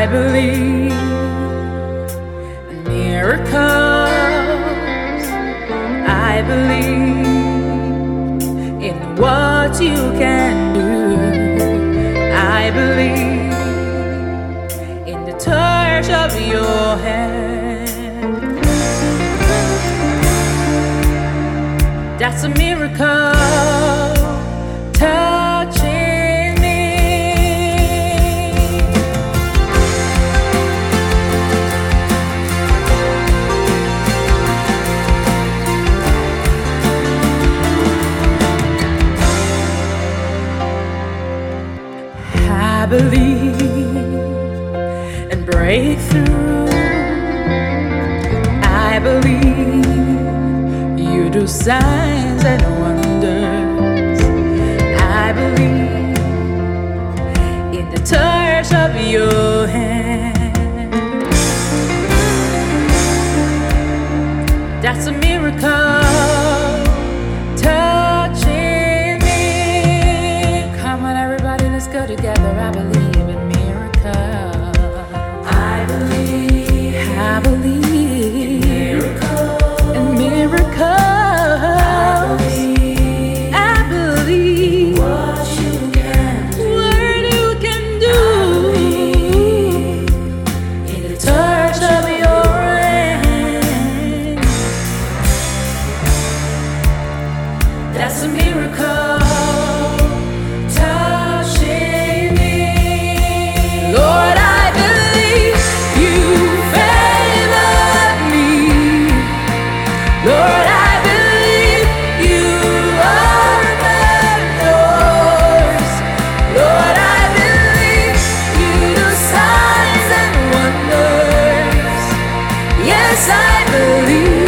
believe in miracles. I believe in what you can do. I believe in the touch of your hand. That's a miracle touching me. I believe in breakthrough. I believe you do signs and wonders. I believe in the touch of your hand. That's a miracle touching me. Come on, everybody, let's go together. I believe in miracles. I believe in miracles. That's a miracle touching me. Lord, I believe you favored me. Lord, I believe you opened doors. Lord, I believe you do signs and wonders. Yes, I believe.